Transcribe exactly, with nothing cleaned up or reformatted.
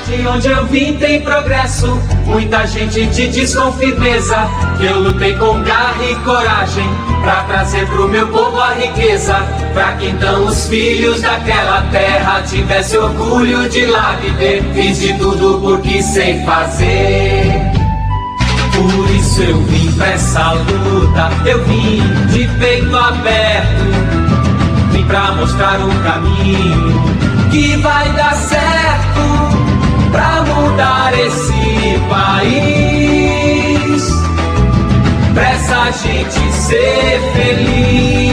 cidade onde eu vim tem progresso. Muita gente te diz com firmeza que eu lutei com garra e coragem pra trazer pro meu povo a riqueza, pra que então os filhos daquela terra tivessem orgulho de lá viver. Fiz de tudo porque sei fazer, por isso eu vim pra essa luta. Eu vim de peito aberto, vim pra mostrar um caminho que vai dar certo, pra mudar esse país, pra essa gente ser feliz.